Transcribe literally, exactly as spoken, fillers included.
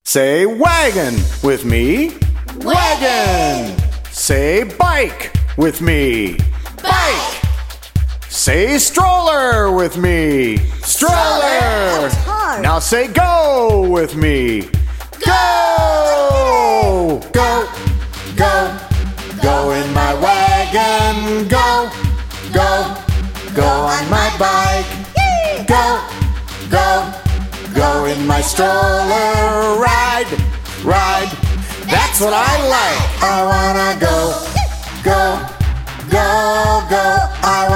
Say wagon with me. Wagon. Say bike with me. Bike. Say stroller with me. Stroller. That was hard. Now say go with me. Go. Go. Go. Go in my wagon. Go. Go. Go on my bike. Go. Go. Go in my stroller. Ride. Ride. That's what I like. I wanna go. Go. Go. Go. I